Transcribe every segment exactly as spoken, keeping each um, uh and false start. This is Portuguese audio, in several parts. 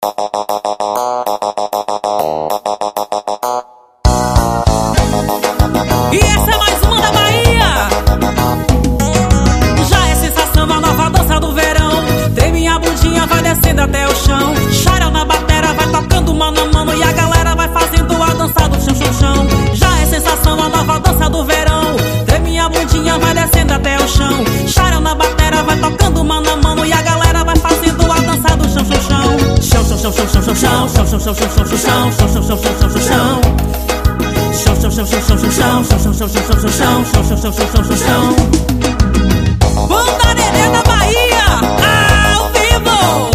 E essa é mais uma da Bahia. Já é sensação a nova dança do verão. Treme a bundinha, vai descendo até o chão. Xarel na batera, vai tocando mano a mano. E a galera vai fazendo a dança do chão, chão, chão. Já é sensação a nova dança do verão. Treme a bundinha, vai descendo até o chão. Xarel na batera, vai tocando mano a mano. E a galera vai fazendo a dança do chão, chão, chão. Chão, chão, chão, chão, chão, chão, chão, chão, chão, chão, chão, chão, chão, chão, chão, chão, chão, chão, chão, chão. Chão, chão, chão, chão, chão, chão, chão, chão, chão, chão, chão, chão, chão, chão, chão, chão, chão, chão. Banda Nenê da Bahia, ao vivo.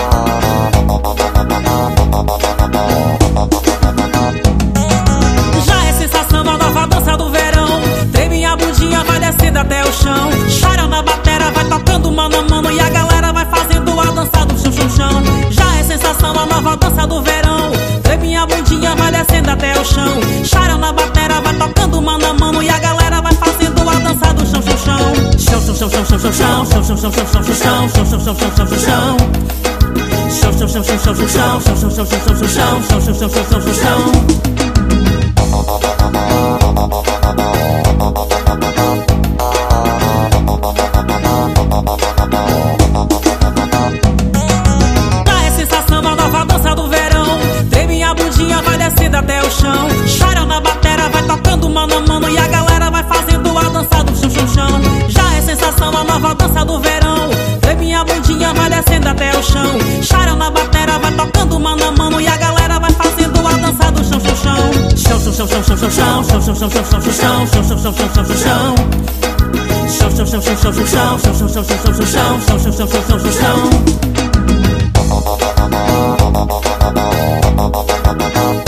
Já é sensação a nova dança do verão. Treme a bundinha, vai descendo até o chão. Xarel na batera, vai tocando mano a mano. E a galera vai fazendo a dança do chão, chão, chão. Já é sensação a nova dança do verão. Treme a bundinha, vai descendo até o chão. Xarel na batera, vai tocando mano a mano. E a galera vai fazendo a dança do chão, chão, chão. Chão, chão, chão, chão, chão, chão, chão, chão, chão, chão, chão, chão, chão, chão, chão, chão, chão, chão, chão, chão. Chão, chão, chão, chão, chão, chão, chão, chão, chão, chão, chão, chão, chão, chão, chão, chão, chão, chão, chão. Até o chão, Xarel na batera, vai tocando mano a mano. E a galera vai fazendo a dança do chão, chão, chão. Já é sensação a nova dança do verão. Treme a bundinha, vai descendo até o chão. Xarel na batera, vai tocando mano a mano. E a galera vai fazendo a dança do chão, chão, chão. Chão, chão, chão, chão, chão, chão, chão, chão, chão, chão, chão, chão, chão, chão, chão, chão, chão, chão, chão. Chão, chão, chão, chão, chão, chão, chão, chão, chão, chão, chão, chão, chão, chão, chão, chão, chão, chão.